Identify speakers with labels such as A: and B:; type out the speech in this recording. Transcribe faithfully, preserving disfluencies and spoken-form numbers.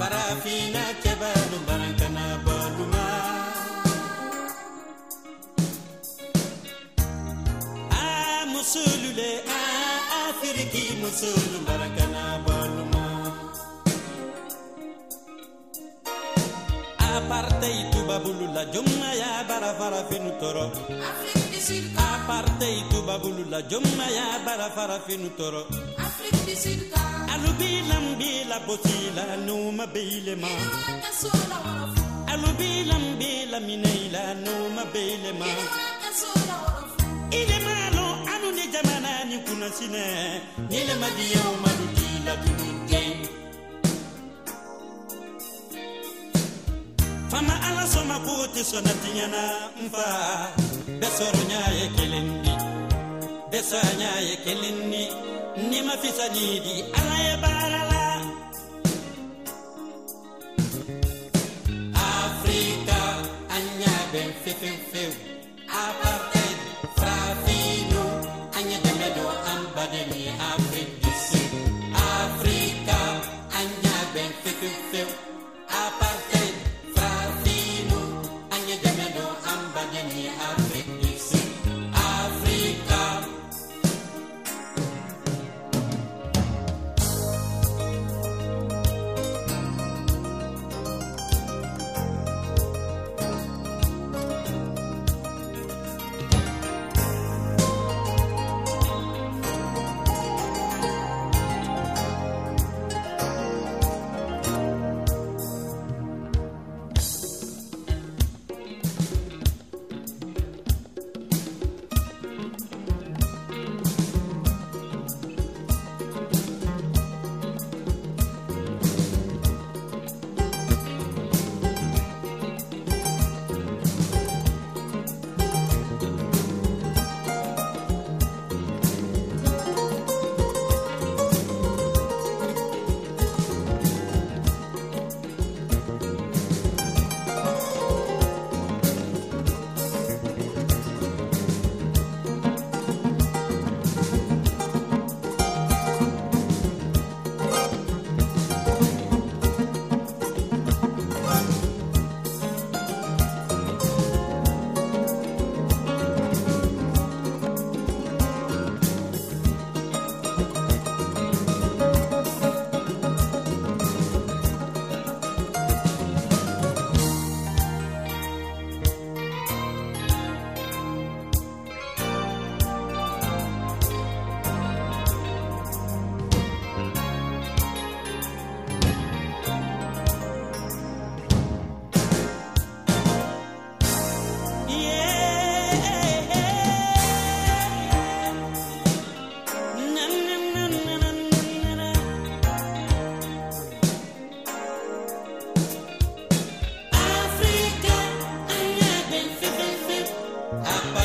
A: Farafina kebalu barankana boluma. Ah musulule ah Afriki musulu barankana boluma. Apartheid tubabulula jumma ya bara farafinu toro.
B: Afrique du Sud.
A: Apartheid tubabulula jumma ya bara farafinu toro.
B: Afrique du Sud.
A: Alubilam bila botila numa beilema. Alubilam bila minaila numa beilema. Ile malo anu ni jamana ni kuna sine. Nile madiyo malutila tununge. Fama ala soma kote sonatinyana mfa. Besoro nyaye kelendi. Besa nyaye kelendi. Ni mafisa nidi ala ye barala. Afrika anya ben fefeu feu. Apartheid frafino anya demedo ambademi Afrique du Sud. Afrika anya ben fefeu feu. Apartheid frafino anya demedo ambademi Afrique du Sud. Afrika Apa